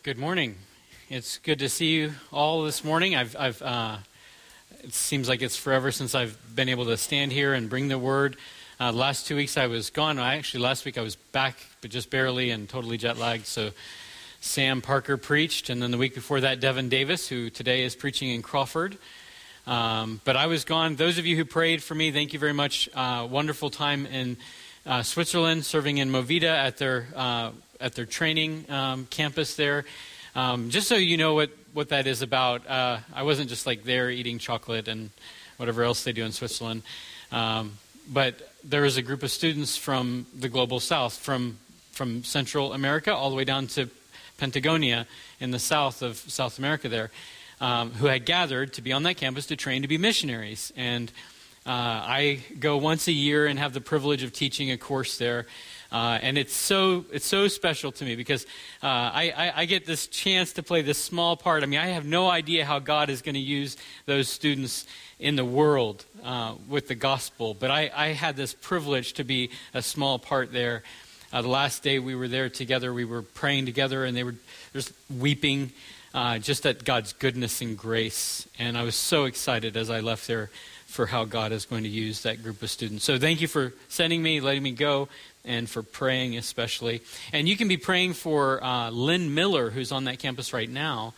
Good morning. It's good to see you all this morning. It seems like it's forever since I've been able to stand here and bring the word. The last 2 weeks I was gone. Last week I was back, but just barely and totally jet lagged. So Sam Parker preached, and then the week before that, Devin Davis, who today is preaching in Crawford. But I was gone. Those of you who prayed for me, thank you very much. Wonderful time in Switzerland, serving in Movida at their training campus there. Just so you know what that is about, I wasn't just like there eating chocolate and whatever else they do in Switzerland. But there was a group of students from the global south, from Central America all the way down to Patagonia in the south of South America there, who had gathered to be on that campus to train to be missionaries. And I go once a year and have the privilege of teaching a course there. And it's so special to me because I get this chance to play this small part. I mean, I have no idea how God is going to use those students in the world with the gospel. But I had this privilege to be a small part there. The last day we were there together, we were praying together, and they were just weeping just at God's goodness and grace. And I was so excited as I left there for how God is going to use that group of students. So thank you for sending me, letting me go, and for praying especially. And you can be praying for Lynn Miller, who's on that campus right now.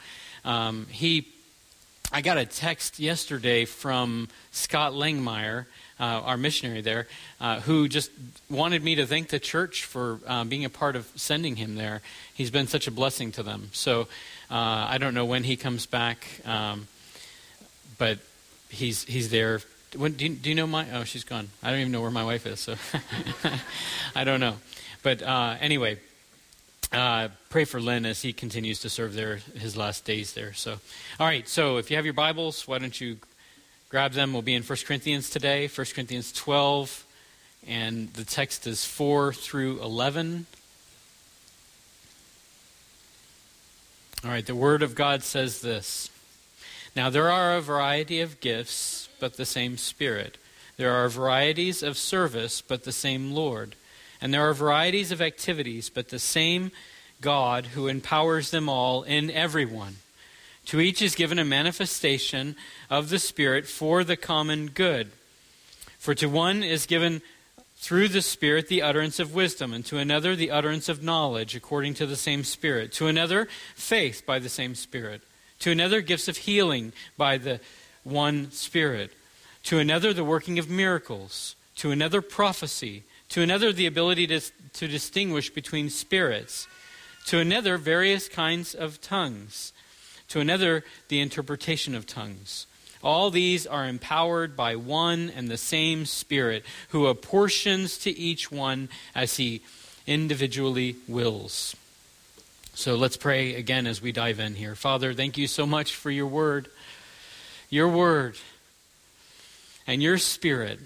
I got a text yesterday from Scott Langmeyer, our missionary there, who just wanted me to thank the church for being a part of sending him there. He's been such a blessing to them. So I don't know when he comes back, but he's there. Do you know my... Oh, she's gone. I don't even know where my wife is, so I don't know. But anyway, pray for Lynn as he continues to serve there, his last days there. So, all right, so if you have your Bibles, why don't you grab them? We'll be in 1 Corinthians today, 1 Corinthians 12, and the text is 4 through 11. All right, the Word of God says this. Now there are a variety of gifts, but the same Spirit. There are varieties of service, but the same Lord. And there are varieties of activities, but the same God who empowers them all in everyone. To each is given a manifestation of the Spirit for the common good. For to one is given through the Spirit the utterance of wisdom, and to another the utterance of knowledge according to the same Spirit. To another faith by the same Spirit. To another gifts of healing by the one Spirit. To another the working of miracles. To another prophecy. To another the ability to distinguish between spirits. To another various kinds of tongues. To another the interpretation of tongues. All these are empowered by one and the same Spirit, who apportions to each one as he individually wills. So let's pray again as we dive in here. Father, thank you so much for your word. Your word and your Spirit.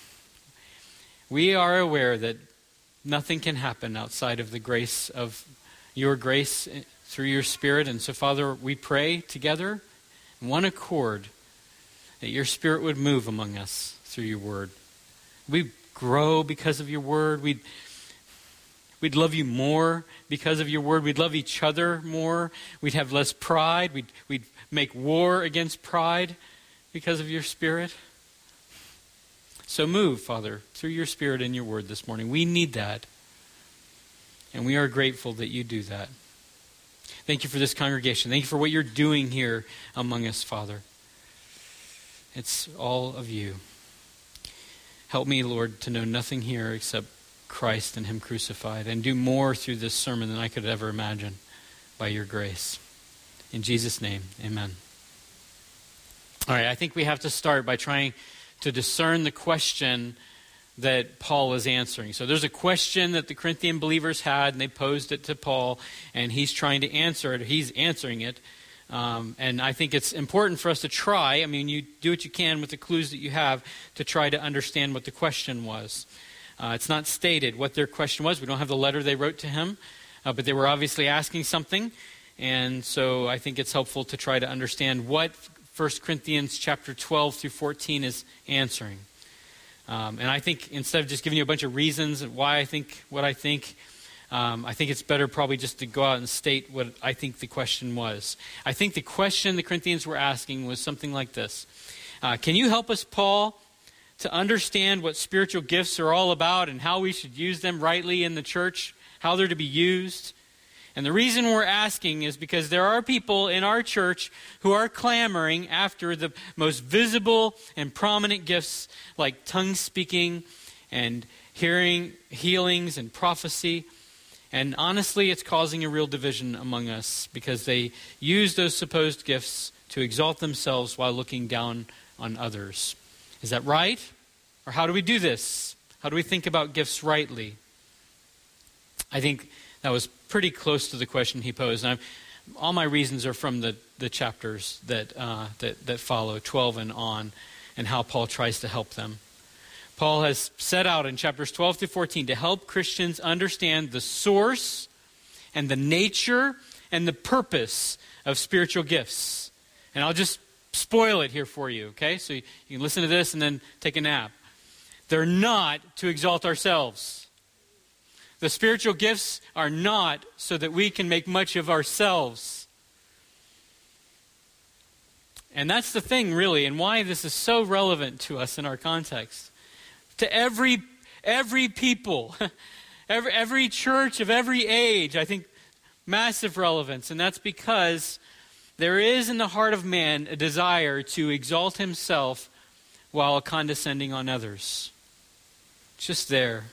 We are aware that nothing can happen outside of the grace of your grace through your Spirit. And so, Father, we pray together in one accord that your Spirit would move among us through your word. We'd grow because of your word. We'd love you more because of your word. We'd love each other more. We'd have less pride. We'd make war against pride because of your Spirit. So move, Father, through your Spirit and your word this morning. We need that. And we are grateful that you do that. Thank you for this congregation. Thank you for what you're doing here among us, Father. It's all of you. Help me, Lord, to know nothing here except Christ and him crucified, and do more through this sermon than I could ever imagine by your grace. In Jesus' name, amen. All right, I think we have to start by trying to discern the question that Paul is answering. So there's a question that the Corinthian believers had, and they posed it to Paul, and he's trying to answer it. He's answering it. And I think it's important for us to try, you do what you can with the clues that you have to try to understand what the question was. It's not stated what their question was. We don't have the letter they wrote to him, but they were obviously asking something. And so I think it's helpful to try to understand what 1 Corinthians chapter 12 through 14 is answering. And I think instead of just giving you a bunch of reasons why I think what I think, I think it's better probably just to go out and state what I think the question was. I think the question the Corinthians were asking was something like this. Can you help us, Paul, to understand what spiritual gifts are all about and how we should use them rightly in the church, how they're to be used? And the reason we're asking is because there are people in our church who are clamoring after the most visible and prominent gifts like tongue speaking and hearing, healings, and prophecy. And honestly, it's causing a real division among us because they use those supposed gifts to exalt themselves while looking down on others. Is that right? Or how do we do this? How do we think about gifts rightly? I think that was pretty close to the question he posed. And all my reasons are from the chapters that follow, 12 and on, and how Paul tries to help them. Paul has set out in chapters 12 to 14 to help Christians understand the source and the nature and the purpose of spiritual gifts. And I'll just spoil it here for you, okay? So you can listen to this and then take a nap. They're not to exalt ourselves. The spiritual gifts are not so that we can make much of ourselves. And that's the thing, really, and why this is so relevant to us in our context. To every people, every church of every age, I think massive relevance. And that's because there is in the heart of man a desire to exalt himself while condescending on others. Just there.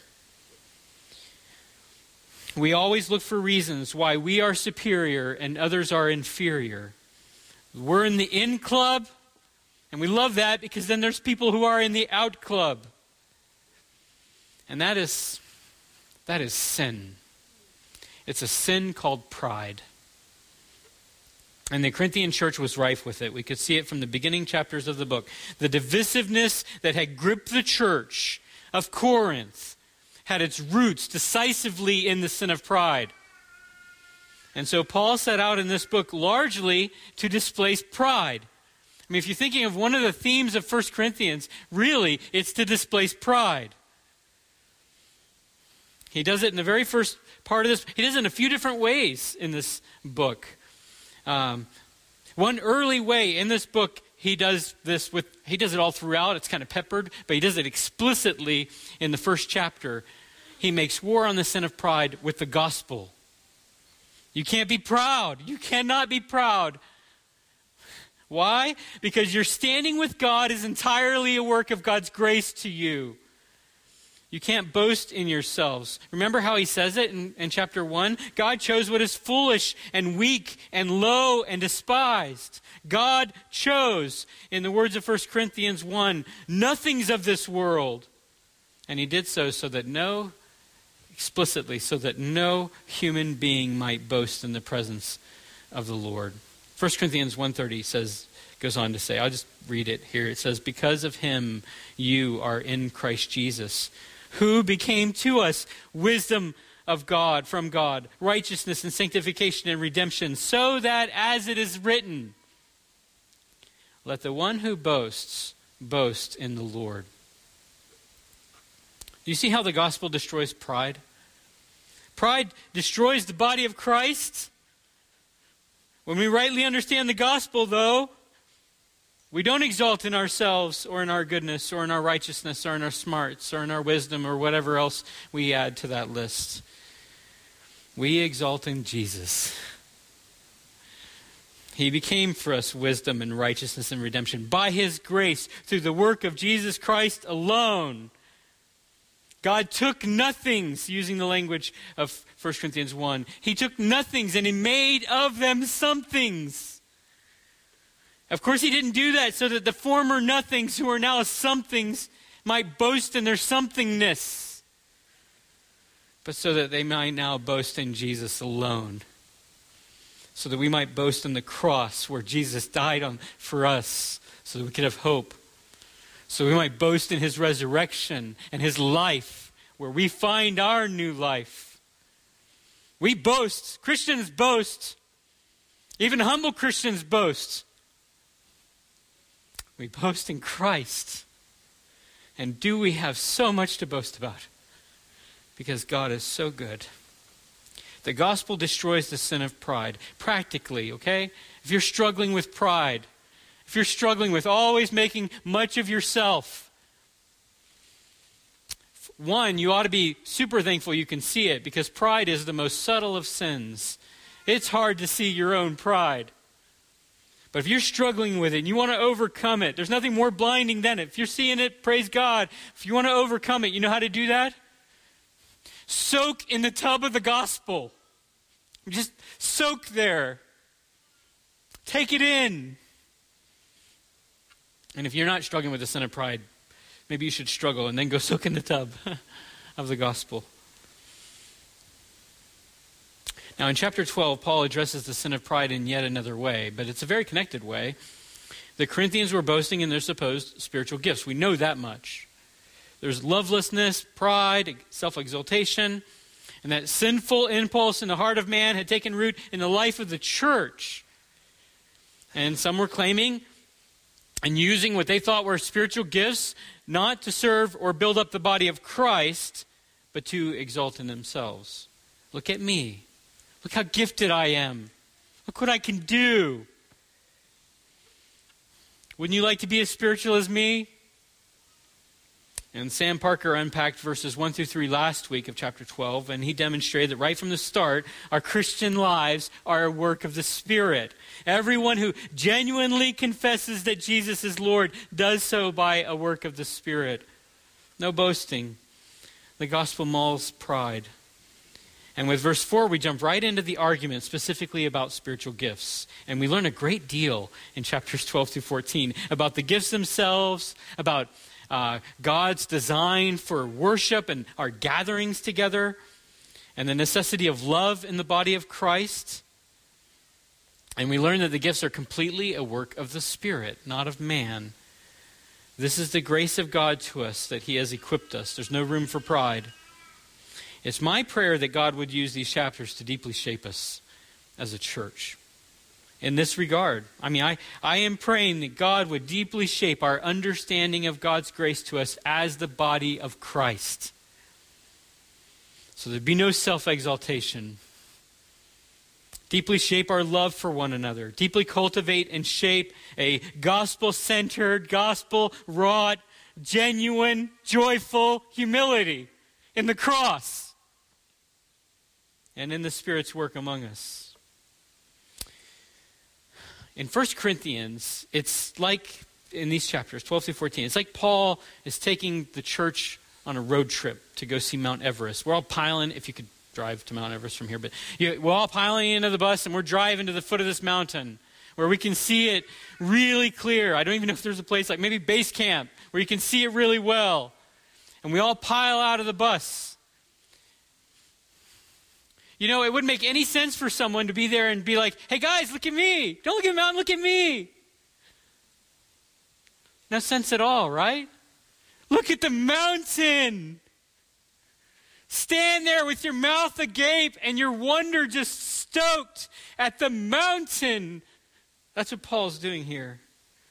We always look for reasons why we are superior and others are inferior. We're in the in club, and we love that because then there's people who are in the out club. And that is sin. It's a sin called pride. And the Corinthian church was rife with it. We could see it from the beginning chapters of the book. The divisiveness that had gripped the church of Corinth had its roots decisively in the sin of pride. And so Paul set out in this book largely to displace pride. I mean, if you're thinking of one of the themes of 1 Corinthians, really, it's to displace pride. He does it in the very first part of this. He does it in a few different ways in this book. One early way in this book, he does it all throughout. It's kind of peppered, but he does it explicitly in the first chapter. He makes war on the sin of pride with the gospel. You can't be proud. You cannot be proud. Why? Because your standing with God is entirely a work of God's grace to you. You can't boast in yourselves. Remember how he says it in chapter 1? God chose what is foolish and weak and low and despised. God chose, in the words of 1 Corinthians 1, nothings of this world. And he did so explicitly, so that no human being might boast in the presence of the Lord. 1 Corinthians 1:30 goes on to say, I'll just read it here. It says, because of him you are in Christ Jesus, who became to us wisdom of God, from God, righteousness and sanctification and redemption, so that as it is written, let the one who boasts, boast in the Lord. Do you see how the gospel destroys pride? Pride destroys the body of Christ. When we rightly understand the gospel, though, we don't exalt in ourselves or in our goodness or in our righteousness or in our smarts or in our wisdom or whatever else we add to that list. We exalt in Jesus. He became for us wisdom and righteousness and redemption by his grace through the work of Jesus Christ alone. God took nothings, using the language of 1 Corinthians 1. He took nothings and he made of them somethings. Of course, he didn't do that so that the former nothings who are now somethings might boast in their somethingness, but so that they might now boast in Jesus alone. So that we might boast in the cross where Jesus died for us, so that we could have hope. So we might boast in his resurrection and his life, where we find our new life. We boast. Christians boast. Even humble Christians boast. We boast in Christ. And do we have so much to boast about? Because God is so good. The gospel destroys the sin of pride. Practically, okay? If you're struggling with pride, if you're struggling with always making much of yourself, one, you ought to be super thankful you can see it, because pride is the most subtle of sins. It's hard to see your own pride. But if you're struggling with it and you want to overcome it, there's nothing more blinding than it. If you're seeing it, praise God. If you want to overcome it, you know how to do that? Soak in the tub of the gospel. Just soak there. Take it in. And if you're not struggling with the sin of pride, maybe you should struggle and then go soak in the tub of the gospel. Now in chapter 12, Paul addresses the sin of pride in yet another way, but it's a very connected way. The Corinthians were boasting in their supposed spiritual gifts. We know that much. There's lovelessness, pride, self-exaltation, and that sinful impulse in the heart of man had taken root in the life of the church. And some were claiming and using what they thought were spiritual gifts not to serve or build up the body of Christ, but to exalt in themselves. Look at me. Look how gifted I am. Look what I can do. Wouldn't you like to be as spiritual as me? And Sam Parker unpacked verses 1 through 3 last week of chapter 12, and he demonstrated that right from the start, our Christian lives are a work of the Spirit. Everyone who genuinely confesses that Jesus is Lord does so by a work of the Spirit. No boasting. The gospel mauls pride. And with verse 4, we jump right into the argument specifically about spiritual gifts. And we learn a great deal in chapters 12 through 14 about the gifts themselves, about God's design for worship and our gatherings together, and the necessity of love in the body of Christ. And we learn that the gifts are completely a work of the Spirit, not of man. This is the grace of God to us that He has equipped us. There's no room for pride. It's my prayer that God would use these chapters to deeply shape us as a church. In this regard, I am praying that God would deeply shape our understanding of God's grace to us as the body of Christ. So there'd be no self-exaltation. Deeply shape our love for one another. Deeply cultivate and shape a gospel-centered, gospel-wrought, genuine, joyful humility in the cross and in the Spirit's work among us. In 1 Corinthians, it's like, in these chapters, 12 through 14, it's like Paul is taking the church on a road trip to go see Mount Everest. We're all piling, if you could drive to Mount Everest from here, but we're all piling into the bus and we're driving to the foot of this mountain where we can see it really clear. I don't even know if there's a place like maybe base camp where you can see it really well. And we all pile out of the bus. You know, it wouldn't make any sense for someone to be there and be like, hey guys, look at me. Don't look at the mountain, look at me. No sense at all, right? Look at the mountain. Stand there with your mouth agape and your wonder just stoked at the mountain. That's what Paul's doing here.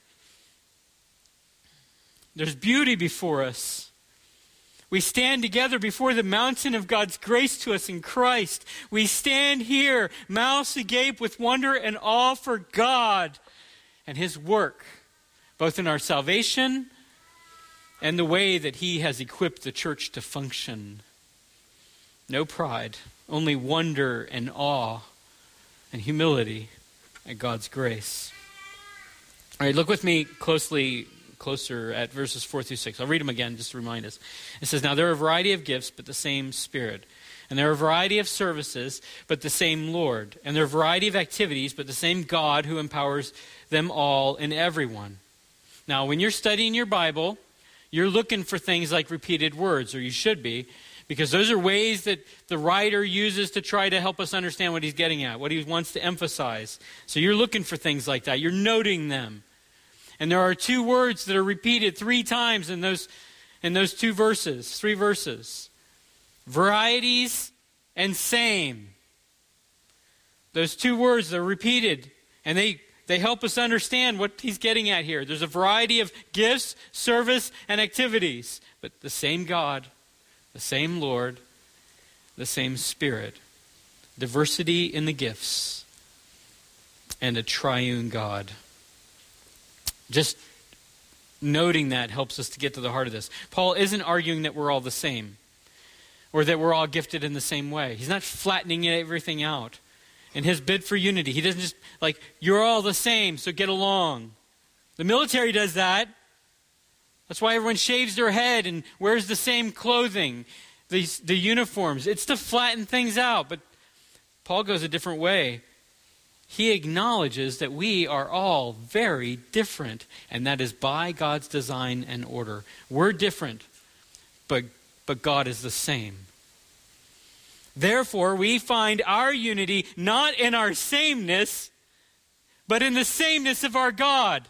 There's beauty before us. We stand together before the mountain of God's grace to us in Christ. We stand here, mouths agape with wonder and awe for God and His work, both in our salvation and the way that He has equipped the church to function. No pride, only wonder and awe and humility at God's grace. All right, look with me closer at verses 4 through 6. I'll read them again just to remind us. It says, now there are a variety of gifts, but the same Spirit. And there are a variety of services, but the same Lord. And there are a variety of activities, but the same God who empowers them all and everyone. Now, when you're studying your Bible, you're looking for things like repeated words, or you should be, because those are ways that the writer uses to try to help us understand what he's getting at, what he wants to emphasize. So you're looking for things like that. You're noting them. And there are two words that are repeated 3 times in those 3 verses. Varieties and same. Those 2 words are repeated, and they help us understand what he's getting at here. There's a variety of gifts, service, and activities, but the same God, the same Lord, the same Spirit. diversity in the gifts, and a triune God. Just noting that helps us to get to the heart of this. Paul isn't arguing that we're all the same or that we're all gifted in the same way. He's not flattening everything out. In his bid for unity, he doesn't just you're all the same, so get along. The military does that. That's why everyone shaves their head and wears the same clothing, the uniforms. It's to flatten things out. But Paul goes a different way. He acknowledges that we are all very different, and that is by God's design and order. We're different, but God is the same. Therefore, we find our unity not in our sameness, but in the sameness of our God,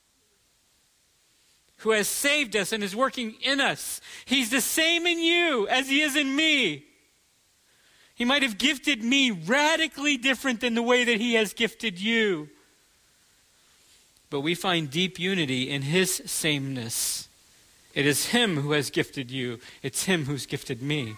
who has saved us and is working in us. He's the same in you as he is in me. He might have gifted me radically different than the way that he has gifted you. But we find deep unity in his sameness. It is him who has gifted you. It's him who's gifted me.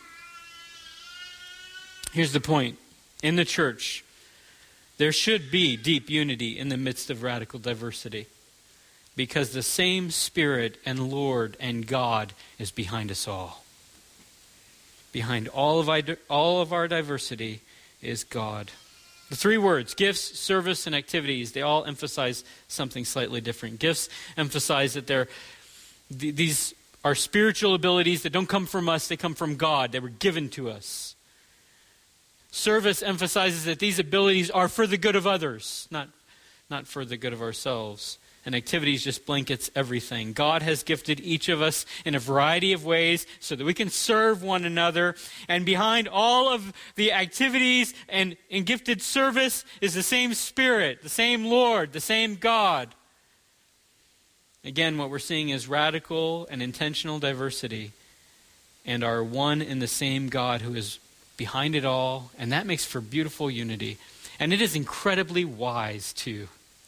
Here's the point. In the church, there should be deep unity in the midst of radical diversity, because the same Spirit and Lord and God is behind us all. Behind all of our diversity is God. The three words, gifts, service, and activities, they all emphasize something slightly different. Gifts emphasize that these are spiritual abilities that don't come from us, they come from God. They were given to us. Service emphasizes that these abilities are for the good of others, not for the good of ourselves. And activities just blankets everything. God has gifted each of us in a variety of ways so that we can serve one another. And behind all of the activities and in gifted service is the same Spirit, the same Lord, the same God. Again, what we're seeing is radical and intentional diversity and our one and the same God who is behind it all. And that makes for beautiful unity. And it is incredibly wise too.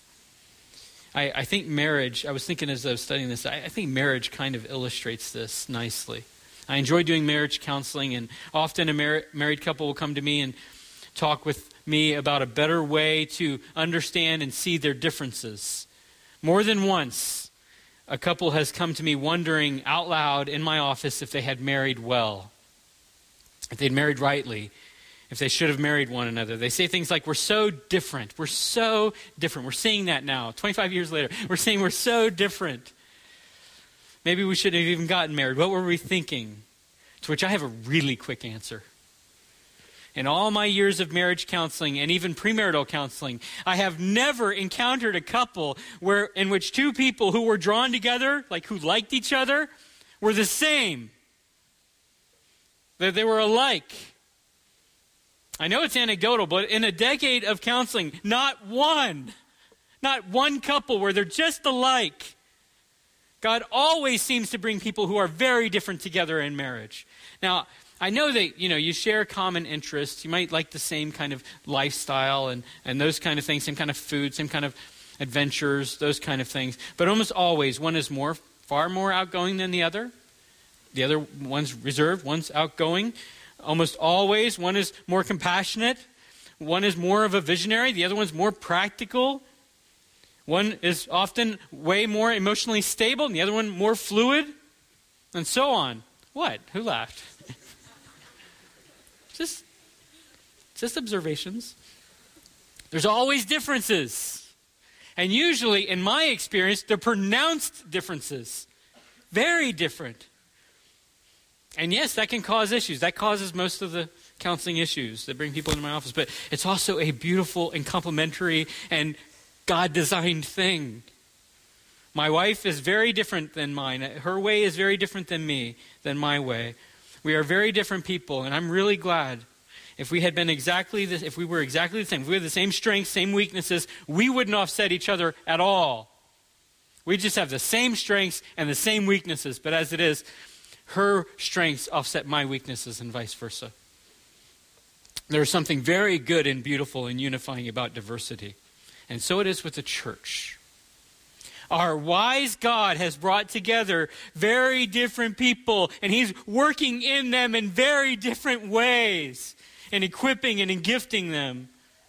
I think marriage, I was thinking as I was studying this, I think marriage kind of illustrates this nicely. I enjoy doing marriage counseling, and often a married couple will come to me and talk with me about a better way to understand and see their differences. More than once, a couple has come to me wondering out loud in my office if they had married well, if they'd married rightly, if they should have married one another. They say things like, we're so different. We're so different. We're seeing that now. 25 years later, we're saying we're so different. Maybe we shouldn't have even gotten married. What were we thinking? To which I have a really quick answer. In all my years of marriage counseling and even premarital counseling, I have never encountered a couple in which two people who were drawn together, who liked each other, were the same. That they were alike. I know it's anecdotal, but in a decade of counseling, not one couple where they're just alike. God always seems to bring people who are very different together in marriage. Now, I know that, you share common interests. You might like the same kind of lifestyle and those kind of things, same kind of food, same kind of adventures, those kind of things. But almost always, one is far more outgoing than the other. The other one's reserved, one's outgoing. Almost always, one is more compassionate. One is more of a visionary. The other one's more practical. One is often way more emotionally stable, and the other one more fluid, and so on. What? Who laughed? Just observations. There's always differences. And usually, in my experience, they're pronounced differences. Very different. And yes, that can cause issues. That causes most of the counseling issues that bring people into my office. But it's also a beautiful and complementary and God-designed thing. My wife is very different than mine. Her way is very different than my way. We are very different people, and I'm really glad. If we had been if we were exactly the same, if we had the same strengths, same weaknesses, we wouldn't offset each other at all. We just have the same strengths and the same weaknesses. But as it is, her strengths offset my weaknesses and vice versa. There's something very good and beautiful and unifying about diversity. And so it is with the church. Our wise God has brought together very different people, and he's working in them in very different ways. and equipping and in gifting them.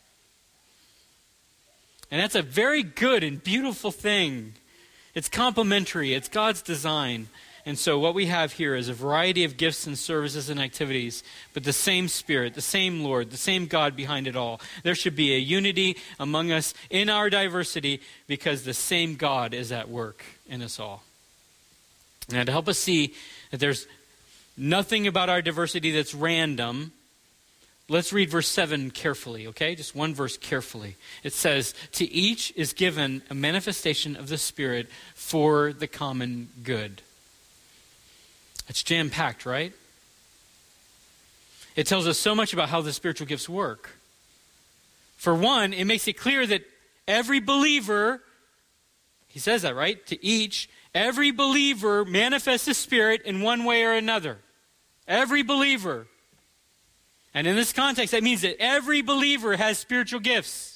And that's a very good and beautiful thing. It's complementary. It's God's design. And so what we have here is a variety of gifts and services and activities, but the same Spirit, the same Lord, the same God behind it all. There should be a unity among us in our diversity because the same God is at work in us all. Now, to help us see that there's nothing about our diversity that's random, let's read verse 7 carefully, okay? Just one verse carefully. It says, "To each is given a manifestation of the Spirit for the common good." It's jam-packed, right? It tells us so much about how the spiritual gifts work. For one, it makes it clear that every believer, he says that, right? To each, every believer manifests the Spirit in one way or another. Every believer. And in this context, that means that every believer has spiritual gifts.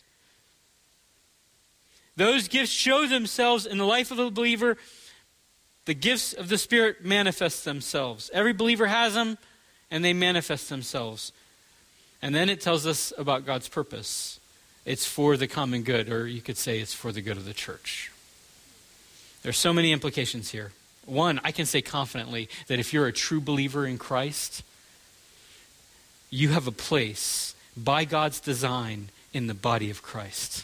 Those gifts show themselves in the life of the believer. The gifts of the Spirit manifest themselves. Every believer has them, and they manifest themselves. And then it tells us about God's purpose. It's for the common good, or you could say it's for the good of the church. There's so many implications here. One, I can say confidently that if you're a true believer in Christ, you have a place by God's design in the body of Christ.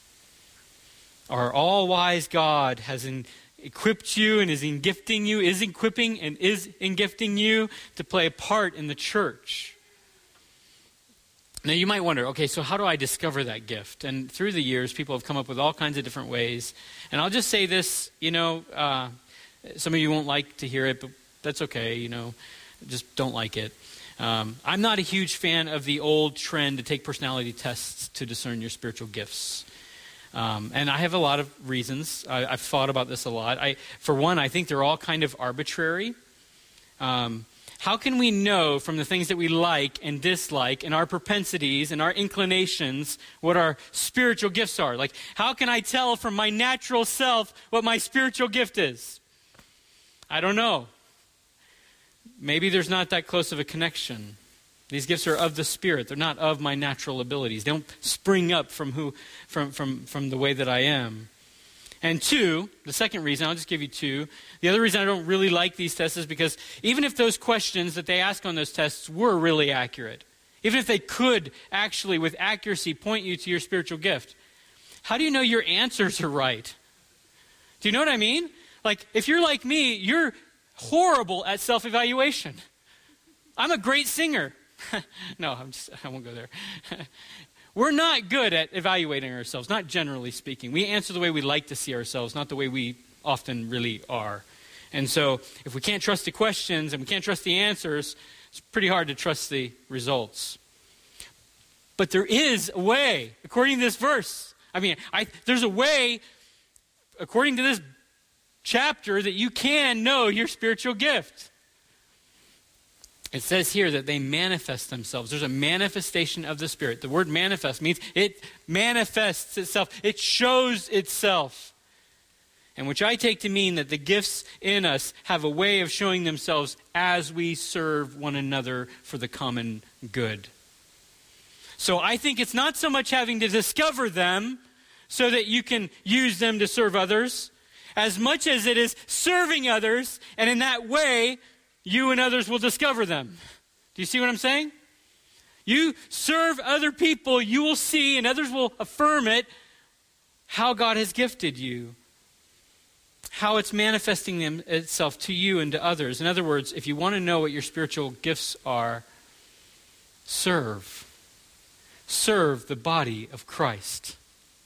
Our all-wise God has equipped you and is in gifting you, is equipping and is in gifting you to play a part in the church. Now you might wonder, okay, so how do I discover that gift? And through the years, people have come up with all kinds of different ways. And I'll just say this, some of you won't like to hear it, but that's okay, just don't like it. I'm not a huge fan of the old trend to take personality tests to discern your spiritual gifts. And I have a lot of reasons. I've thought about this a lot. For one, I think they're all kind of arbitrary. How can we know from the things that we like and dislike and our propensities and our inclinations what our spiritual gifts are? Like, how can I tell from my natural self what my spiritual gift is? I don't know. Maybe there's not that close of a connection. These gifts are of the Spirit. They're not of my natural abilities. They don't spring up from the way that I am. And two, the second reason, I'll just give you two. The other reason I don't really like these tests is because even if those questions that they ask on those tests were really accurate, even if they could actually with accuracy point you to your spiritual gift, how do you know your answers are right? Do you know what I mean? Like, if you're like me, you're horrible at self-evaluation. I'm a great singer. No, I won't go there. We're not good at evaluating ourselves, not generally speaking. We answer the way we like to see ourselves, not the way we often really are. And so if we can't trust the questions and we can't trust the answers, it's pretty hard to trust the results. But there is a way, according to this verse. There's a way, according to this chapter, that you can know your spiritual gift. It says here that they manifest themselves. There's a manifestation of the Spirit. The word manifest means it manifests itself. It shows itself. And which I take to mean that the gifts in us have a way of showing themselves as we serve one another for the common good. So I think it's not so much having to discover them so that you can use them to serve others, as much as it is serving others, and in that way, you and others will discover them. Do you see what I'm saying? You serve other people, you will see, and others will affirm it, how God has gifted you. How it's manifesting itself to you and to others. In other words, if you want to know what your spiritual gifts are, serve. Serve the body of Christ.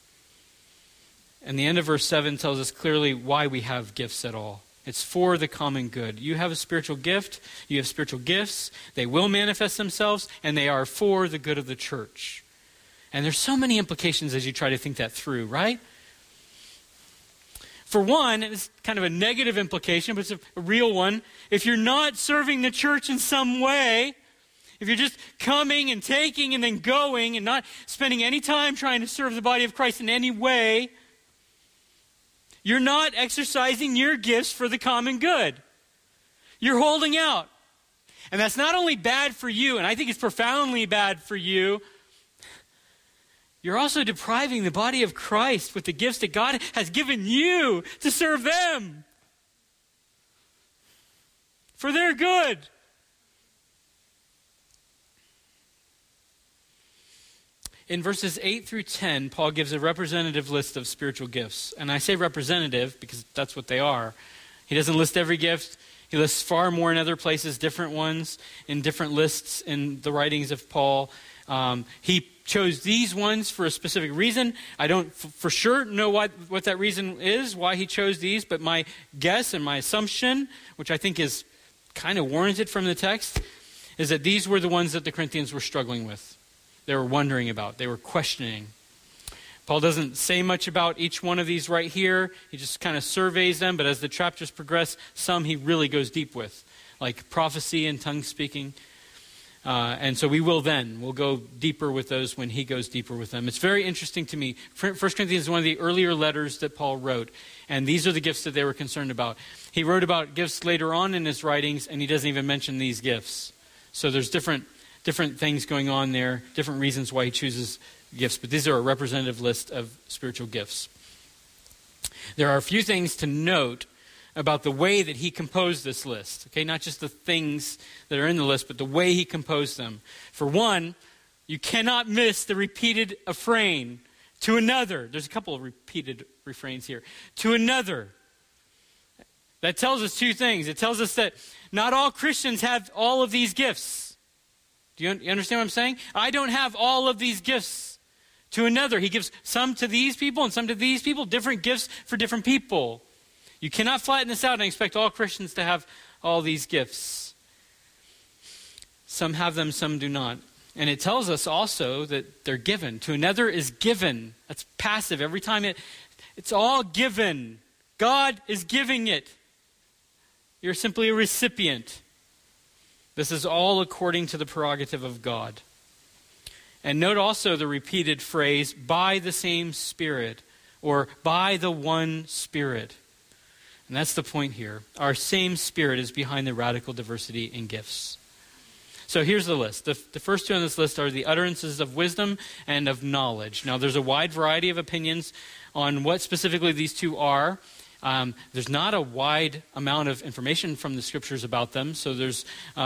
And the end of verse 7 tells us clearly why we have gifts at all. It's for the common good. You have a spiritual gift. You have spiritual gifts. They will manifest themselves, and they are for the good of the church. And there's so many implications as you try to think that through, right? For one, it's kind of a negative implication, but it's a real one. If you're not serving the church in some way, if you're just coming and taking and then going and not spending any time trying to serve the body of Christ in any way, you're not exercising your gifts for the common good. You're holding out. And that's not only bad for you, and I think it's profoundly bad for you, you're also depriving the body of Christ with the gifts that God has given you to serve them for their good. In verses 8 through 10, Paul gives a representative list of spiritual gifts. And I say representative because that's what they are. He doesn't list every gift. He lists far more in other places, different ones, in different lists in the writings of Paul. He chose these ones for a specific reason. I don't for sure know what that reason is, why he chose these, but my guess and my assumption, which I think is kind of warranted from the text, is that these were the ones that the Corinthians were struggling with. They were wondering about. They were questioning. Paul doesn't say much about each one of these right here. He just kind of surveys them, but as the chapters progress, some he really goes deep with, like prophecy and tongue speaking. And so we'll go deeper with those when he goes deeper with them. It's very interesting to me. 1 Corinthians is one of the earlier letters that Paul wrote, and these are the gifts that they were concerned about. He wrote about gifts later on in his writings, and he doesn't even mention these gifts. So there's different things going on there, different reasons why he chooses gifts, but these are a representative list of spiritual gifts. There are a few things to note about the way that he composed this list. Okay, not just the things that are in the list, but the way he composed them. For one, you cannot miss the repeated refrain, to another. There's a couple of repeated refrains here. To another. That tells us two things. It tells us that not all Christians have all of these gifts. Do you understand what I'm saying? I don't have all of these gifts. To another. He gives some to these people and some to these people, different gifts for different people. You cannot flatten this out and expect all Christians to have all these gifts. Some have them, some do not. And it tells us also that they're given. To another is given. That's passive. Every time it's all given. God is giving it. You're simply a recipient. This is all according to the prerogative of God. And note also the repeated phrase, by the same Spirit, or by the one Spirit. And that's the point here. Our same Spirit is behind the radical diversity in gifts. So here's the list. The first two on this list are the utterances of wisdom and of knowledge. Now there's a wide variety of opinions on what specifically these two are. There's not a wide amount of information from the scriptures about them, so there's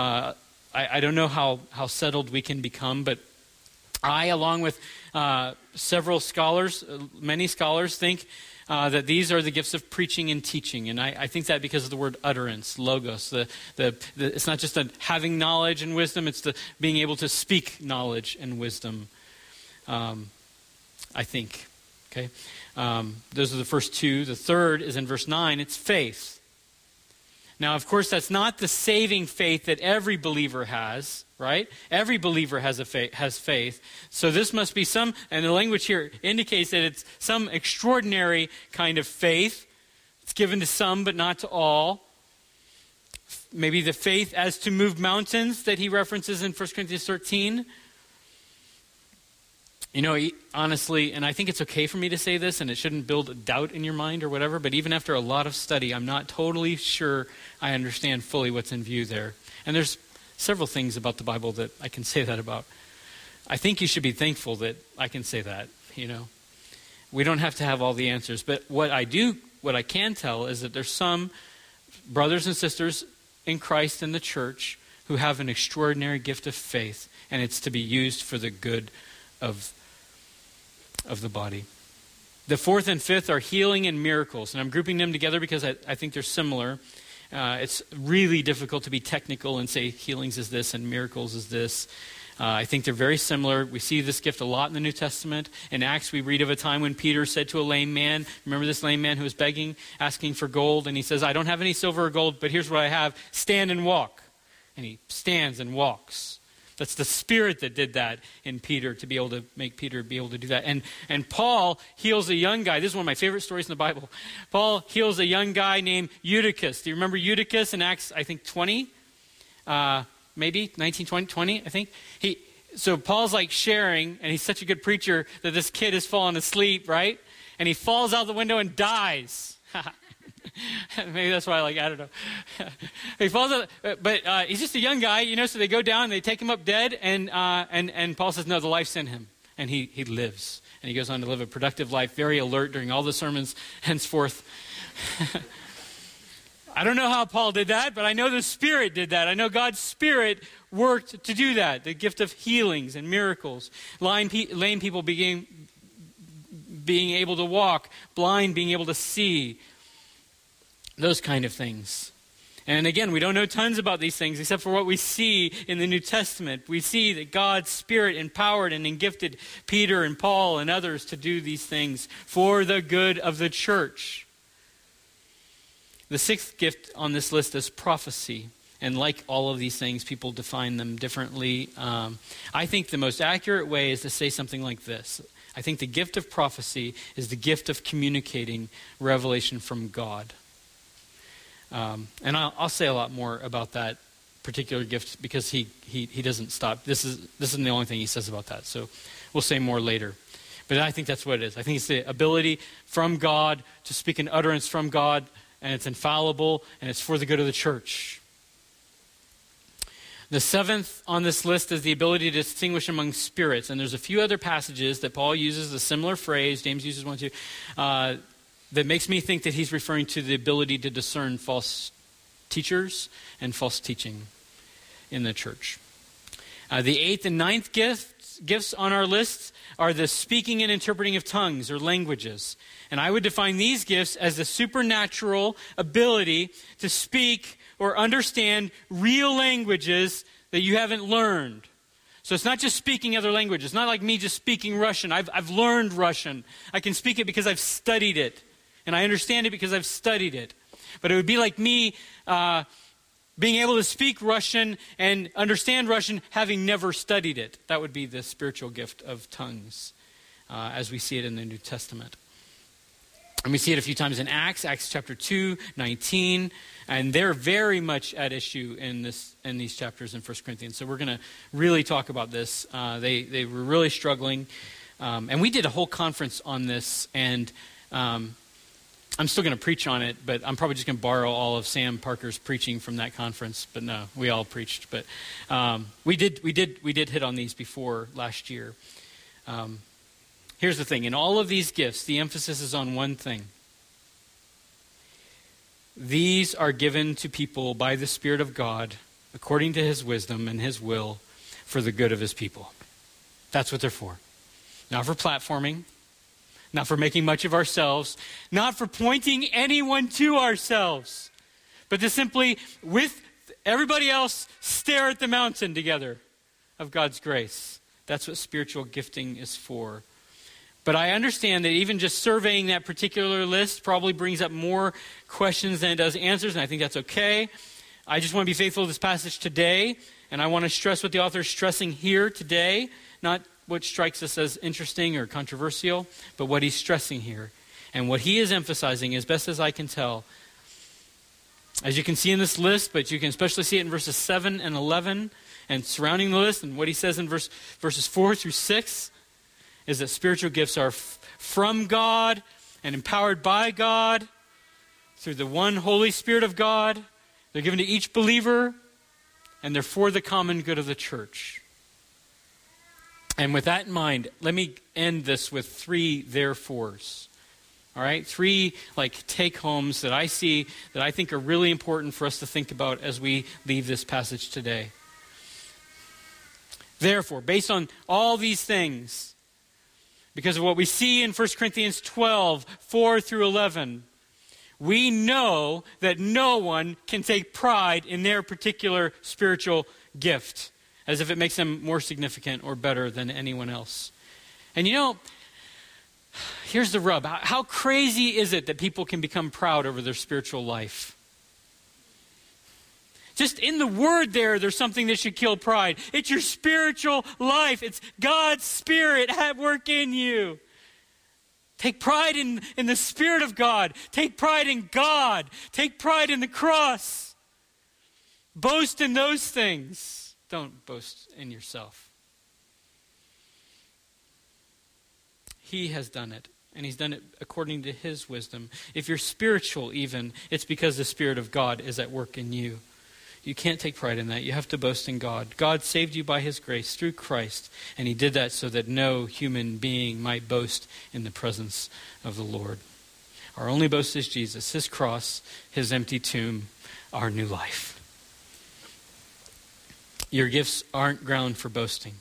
I don't know how settled we can become, but I, along with several scholars, many scholars, think that these are the gifts of preaching and teaching, and I think that because of the word utterance, logos. It's not just having knowledge and wisdom; it's the being able to speak knowledge and wisdom. I think. Okay. Those are the first two. The third is in verse 9. It's faith. Now, of course, that's not the saving faith that every believer has, right? Every believer has faith. So this must be some, and the language here indicates that it's some extraordinary kind of faith. It's given to some, but not to all. Maybe the faith as to move mountains that he references in 1 Corinthians 13. You know, honestly, and I think it's okay for me to say this, and it shouldn't build a doubt in your mind or whatever, but even after a lot of study, I'm not totally sure I understand fully what's in view there. And there's several things about the Bible that I can say that about. I think you should be thankful that I can say that, you know. We don't have to have all the answers, but what I can tell is that there's some brothers and sisters in Christ in the church who have an extraordinary gift of faith, and it's to be used for the good of the body. The fourth and fifth are healing and miracles, and I'm grouping them together because I think they're similar. It's really difficult to be technical and say healings is this and miracles is this. I think they're very similar. We see this gift a lot in the New Testament. In Acts, we read of a time when Peter said to a lame man, remember this lame man who was begging, asking for gold, and he says, I don't have any silver or gold, but here's what I have, stand and walk. And he stands and walks. That's the Spirit that did that in Peter, to be able to make Peter be able to do that. And Paul heals a young guy. This is one of my favorite stories in the Bible. Paul heals a young guy named Eutychus. Do you remember Eutychus in Acts, I think, 20? Maybe 19, 20, I think. So Paul's like sharing, and he's such a good preacher that this kid has fallen asleep, right? And he falls out the window and dies. Maybe that's why, I don't know. He falls out, but he's just a young guy, so they go down and they take him up dead, and Paul says, no, the life's in him. And he lives. And he goes on to live a productive life, very alert during all the sermons, henceforth. I don't know how Paul did that, but I know the Spirit did that. I know God's Spirit worked to do that. The gift of healings and miracles. Lame people being able to walk. Blind being able to see. Those kind of things. And again, we don't know tons about these things except for what we see in the New Testament. We see that God's Spirit empowered and gifted Peter and Paul and others to do these things for the good of the church. The sixth gift on this list is prophecy. And like all of these things, people define them differently. I think the most accurate way is to say something like this. I think the gift of prophecy is the gift of communicating revelation from God. And I'll say a lot more about that particular gift because he doesn't stop. This isn't the only thing he says about that. So we'll say more later. But I think that's what it is. I think it's the ability from God to speak an utterance from God, and it's infallible, and it's for the good of the church. The seventh on this list is the ability to distinguish among spirits. And there's a few other passages that Paul uses a similar phrase. James uses one too. That makes me think that he's referring to the ability to discern false teachers and false teaching in the church. The eighth and ninth gifts on our list are the speaking and interpreting of tongues or languages. And I would define these gifts as the supernatural ability to speak or understand real languages that you haven't learned. So it's not just speaking other languages. It's not like me just speaking Russian. I've learned Russian. I can speak it because I've studied it. And I understand it because I've studied it. But it would be like me being able to speak Russian and understand Russian having never studied it. That would be the spiritual gift of tongues as we see it in the New Testament. And we see it a few times in Acts chapter 2, 19. And they're very much at issue in these chapters in 1 Corinthians. So we're going to really talk about this. They were really struggling. And we did a whole conference on this. And I'm still going to preach on it, but I'm probably just going to borrow all of Sam Parker's preaching from that conference. But no, we all preached. But we did hit on these before last year. Here's the thing. In all of these gifts, the emphasis is on one thing. These are given to people by the Spirit of God, according to His wisdom and His will, for the good of His people. That's what they're for. Not for platforming, not for making much of ourselves, not for pointing anyone to ourselves, but to simply, with everybody else, stare at the mountain together of God's grace. That's what spiritual gifting is for. But I understand that even just surveying that particular list probably brings up more questions than it does answers, and I think that's okay. I just want to be faithful to this passage today, and I want to stress what the author is stressing here today, not what strikes us as interesting or controversial, but what he's stressing here. And what he is emphasizing, as best as I can tell, as you can see in this list, but you can especially see it in verses 7 and 11, and surrounding the list, and what he says in verses 4 through 6, is that spiritual gifts are from God and empowered by God through the one Holy Spirit of God. They're given to each believer, and they're for the common good of the church. And with that in mind, let me end this with 3 therefores. All right? 3 take-homes that I see that I think are really important for us to think about as we leave this passage today. Therefore, based on all these things, because of what we see in 1 Corinthians 12, 4 through 11, we know that no one can take pride in their particular spiritual gift, as if it makes them more significant or better than anyone else. And here's the rub. How crazy is it that people can become proud over their spiritual life? Just in the word there's something that should kill pride. It's your spiritual life. It's God's Spirit at work in you. Take pride in the Spirit of God. Take pride in God. Take pride in the cross. Boast in those things. Don't boast in yourself. He has done it. and he's done it according to his wisdom. If you're spiritual even, it's because the Spirit of God is at work in you. You can't take pride in that. You have to boast in God. God saved you by his grace through Christ, and he did that so that no human being might boast in the presence of the Lord. Our only boast is Jesus, his cross, his empty tomb, our new life. Your gifts aren't ground for boasting.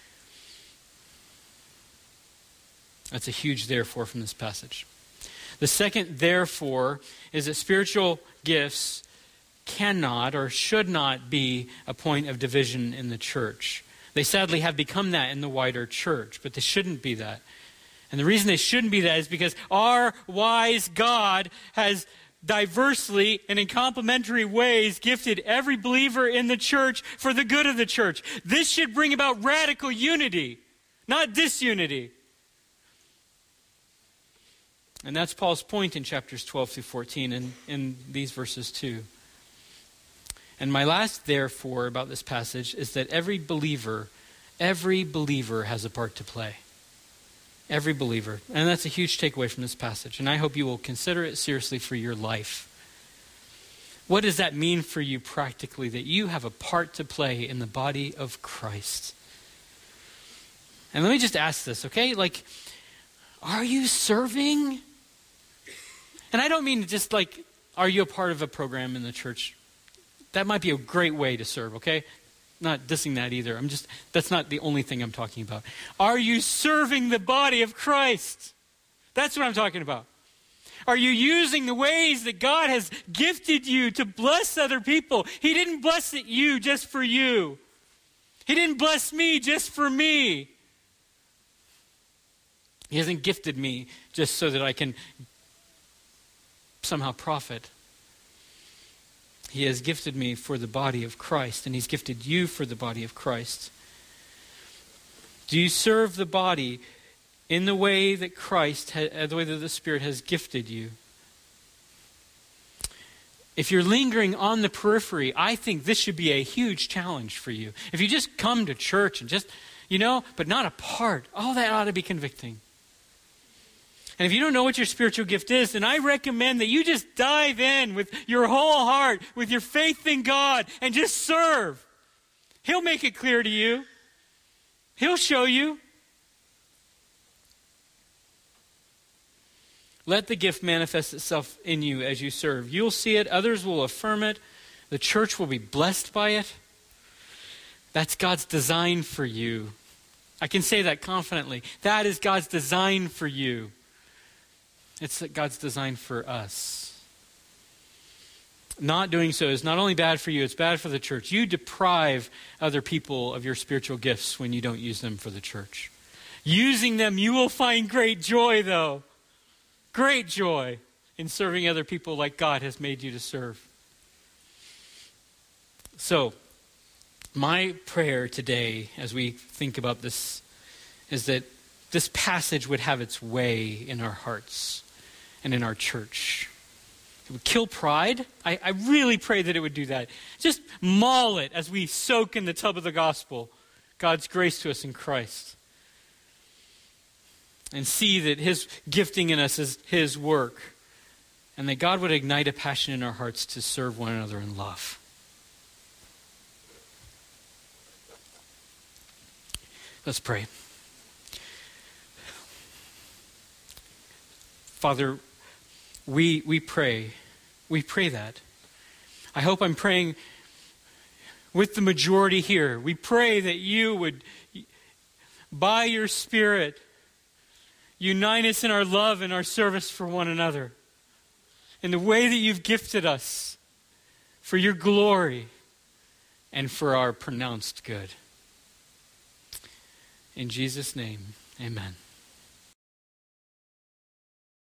That's a huge therefore from this passage. The second therefore is that spiritual gifts cannot or should not be a point of division in the church. They sadly have become that in the wider church, but they shouldn't be that. And the reason they shouldn't be that is because our wise God has diversely and in complementary ways gifted every believer in the church for the good of the church. This should bring about radical unity, not disunity. And that's Paul's point in chapters 12 through 14 and in these verses too. And my last therefore about this passage is that every believer has a part to play. Every believer. And that's a huge takeaway from this passage. And I hope you will consider it seriously for your life. What does that mean for you practically? That you have a part to play in the body of Christ. And let me just ask this, okay? Like, are you serving? And I don't mean just like, are you a part of a program in the church? That might be a great way to serve, okay? Not dissing that either. That's not the only thing I'm talking about. Are you serving the body of Christ? That's what I'm talking about. Are you using the ways that God has gifted you to bless other people? He didn't bless you just for you. He didn't bless me just for me. He hasn't gifted me just so that I can somehow profit. He has gifted me for the body of Christ, and he's gifted you for the body of Christ. Do you serve the body in the way that the way that the Spirit has gifted you? If you're lingering on the periphery, I think this should be a huge challenge for you. If you just come to church and just, but not a part, that ought to be convicting. And if you don't know what your spiritual gift is, then I recommend that you just dive in with your whole heart, with your faith in God, and just serve. He'll make it clear to you. He'll show you. Let the gift manifest itself in you as you serve. You'll see it. Others will affirm it. The church will be blessed by it. That's God's design for you. I can say that confidently. That is God's design for you. It's God's design for us. Not doing so is not only bad for you, it's bad for the church. You deprive other people of your spiritual gifts when you don't use them for the church. Using them, you will find great joy, though. Great joy in serving other people like God has made you to serve. So, my prayer today, as we think about this, is that this passage would have its way in our hearts and in our church. It would kill pride. I really pray that it would do that. Just maul it as we soak in the tub of the gospel, God's grace to us in Christ. And see that his gifting in us is his work. And that God would ignite a passion in our hearts to serve one another in love. Let's pray. Father, we pray that. I hope I'm praying with the majority here. We pray that you would, by your Spirit, unite us in our love and our service for one another. In the way that you've gifted us for your glory and for our pronounced good. In Jesus' name, amen.